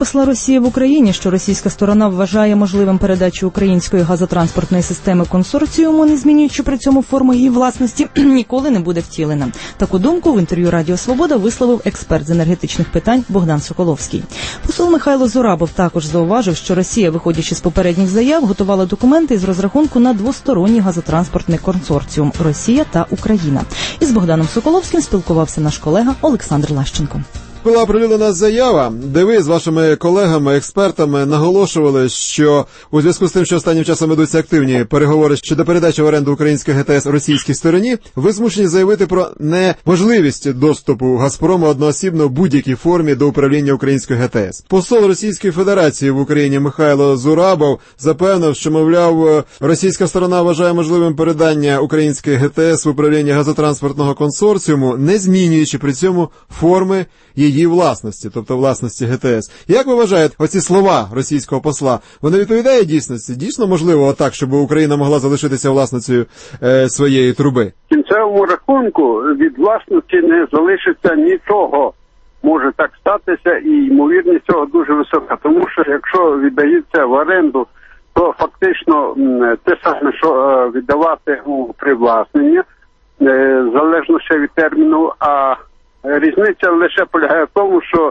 посла Росії в Україні, що російська сторона вважає можливим передачу української газотранспортної системи консорціуму, не змінюючи при цьому форму її власності, ніколи не буде втілена. Таку думку в інтерв'ю Радіо Свобода висловив експерт з енергетичних питань Богдан Соколовський. Посол Михайло Зурабов також зауважив, що Росія, виходячи з попередніх заяв, готувала документи із розрахунку на двосторонній газотранспортний консорціум Росія та Україна. Із Богданом Соколовським спілкувався наш колега Олександр Лащенко. Була оприлюднена заява, де ви з вашими колегами-експертами наголошували, що у зв'язку з тим, що останнім часом ведуться активні переговори щодо передачі в оренду українських ГТС російській стороні, ви змушені заявити про неможливість доступу «Газпрому» одноосібно в будь-якій формі до управління української ГТС. Посол Російської Федерації в Україні Михайло Зурабов запевнив, що, мовляв, російська сторона вважає можливим передання українських ГТС в управління газотранспортного консорціуму, не змінюючи при цьому форми її власності, тобто власності ГТС. Як ви вважаєте, оці слова російського посла, вони відповідають дійсності? Дійсно можливо отак, щоб Україна могла залишитися власницею своєї труби? В кінцевому рахунку від власності не залишиться нічого. Може так статися, і ймовірність цього дуже висока. Тому що якщо віддається в оренду, то фактично те саме, що віддавати у привласнення, залежно ще від терміну, а різниця лише полягає в тому, що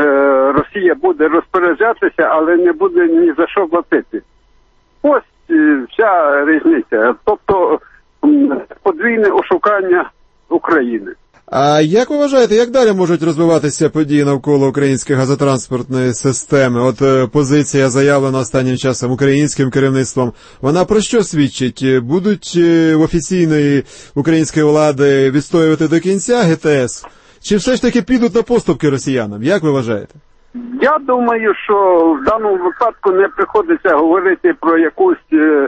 Росія буде розпоряджатися, але не буде ні за що платити. Ось вся різниця. Тобто подвійне ошукання України. А як ви вважаєте, як далі можуть розвиватися події навколо української газотранспортної системи? От позиція, заявлена останнім часом українським керівництвом, вона про що свідчить? Будуть в офіційної української влади відстоювати до кінця ГТС? Чи все ж таки підуть на поступки росіянам? Як ви вважаєте? Я думаю, що в даному випадку не приходиться говорити про якусь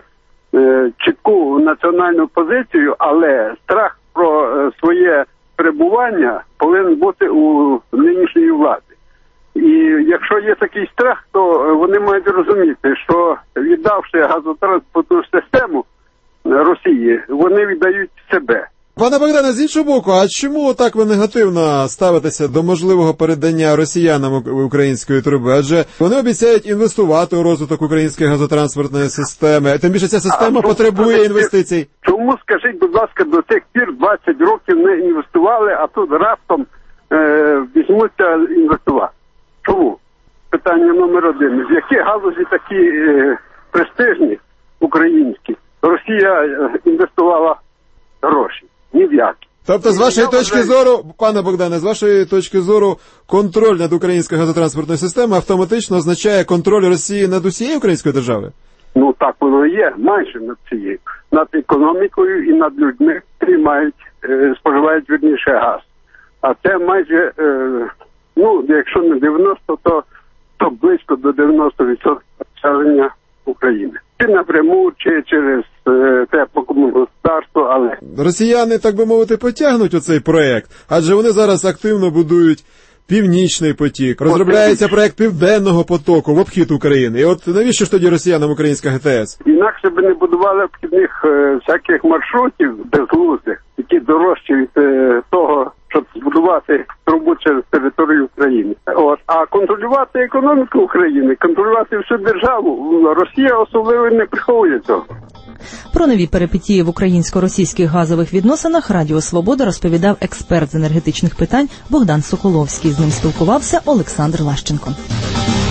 чітку національну позицію, але страх про своє перебування повинен бути у нинішньої влади. І якщо є такий страх, то вони мають розуміти, що віддавши газотранспортну систему Росії, вони віддають себе. Пане Богдане, з іншого боку, а чому так ви негативно ставитеся до можливого передання росіянам української труби? Адже вони обіцяють інвестувати у розвиток української газотранспортної системи. Тим більше ця система потребує інвестицій. Чому, скажіть, будь ласка, до тих пір 20 років не інвестували, а тут раптом візьмуться інвестувати? Чому? Питання номер один. В які галузі такі престижні українські Росія інвестувала гроші? Ні в які. Тобто, з вашої точки зору, пане Богдане, з вашої точки зору, контроль над українською газотранспортною системою автоматично означає контроль Росії над усією українською державою? Ну, так воно є, майже над цією. Над економікою і над людьми, які споживають, вірніше, газ. А це майже, якщо не 90, то близько до 90% населення України. Чи напряму, чи через теплокомунгосподарство, але... Росіяни, так би мовити, потягнуть оцей проєкт, адже вони зараз активно будують Північний потік, розробляється проєкт Південного потоку в обхід України. І от навіщо ж тоді росіянам українська ГТС? Інакше би не будували обхідних всяких маршрутів безглуздих, які дорожчі від того, щоб збудувати трубу через територію України. А контролювати економіку України, контролювати всю державу, Росія особливо не приховує цього. Про нові перипетії в українсько-російських газових відносинах Радіо Свобода розповідав експерт з енергетичних питань Богдан Соколовський. З ним спілкувався Олександр Лащенко.